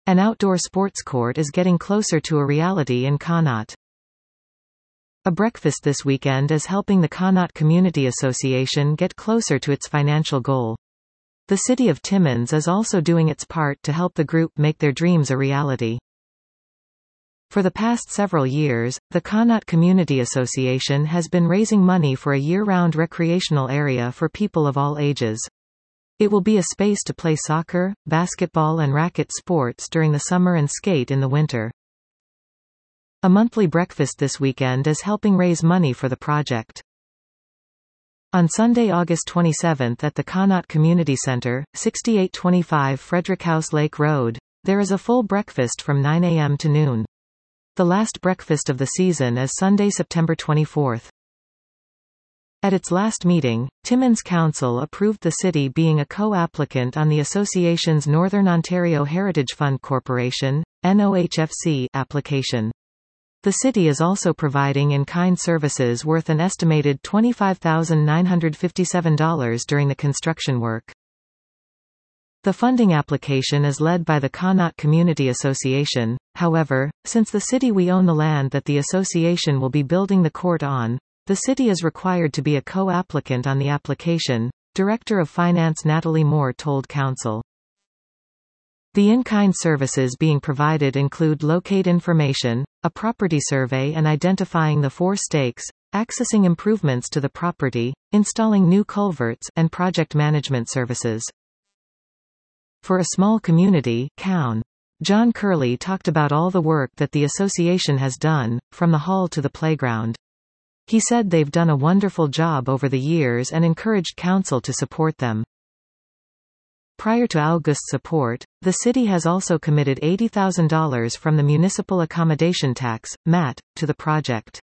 An outdoor sports court is getting closer to a reality in Connaught. A breakfast this weekend is helping the Connaught Community Association get closer to its financial goal. The City of Timmins is also doing its part to help the group make their dreams a reality. For the past several years, the Connaught Community Association has been raising money for a year-round recreational area for people of all ages. It will be a space to play soccer, basketball and racket sports during the summer and skate in the winter. A monthly breakfast this weekend is helping raise money for the project. On Sunday, August 27 at the Connaught Community Centre, 6825 Frederick House Lake Road, there is a full breakfast from 9 a.m. to noon. The last breakfast of the season is Sunday, September 24. At its last meeting, Timmins Council approved the city being a co-applicant on the association's Northern Ontario Heritage Fund Corporation (NOHFC) application. The city is also providing in-kind services worth an estimated $25,957 during the construction work. The funding application is led by the Connaught Community Association. However, since the city we own the land that the association will be building the court on, the city is required to be a co-applicant on the application, Director of Finance Natalie Moore told Council. The in-kind services being provided include locate information, a property survey and identifying the 4 stakes, accessing improvements to the property, installing new culverts, and project management services. For a small community, Cown. John Curley talked about all the work that the association has done, from the hall to the playground. He said they've done a wonderful job over the years and encouraged Council to support them. Prior to August's support, the city has also committed $80,000 from the Municipal Accommodation Tax, MAT, to the project.